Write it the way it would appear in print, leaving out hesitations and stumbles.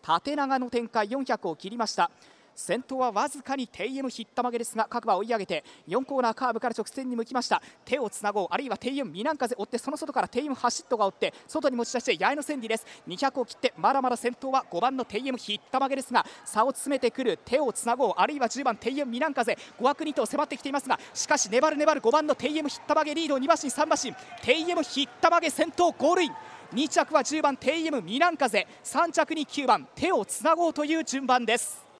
縦長の展開400を切りました。先頭はわずかにテイエムヒッタマゲですが、各馬追い上げて4コーナーカーブから直線に向きました。手をつなごう、あるいはテイエム南風追って、その外からテイエムハシットが追って外に持ち出して八重の千里です。200を切ってまだまだ先頭は5番のテイエムヒッタマゲですが、差を詰めてくる手をつなごう、あるいは10番テイエム南風、5枠2頭迫ってきていますが、しかし粘る5番のテイエムヒッタマゲリード、2馬身3馬身、テイエムヒッタマゲ先頭ゴールイン。2着は10番テイエム南風、3着に9番手をつなごうという順番です。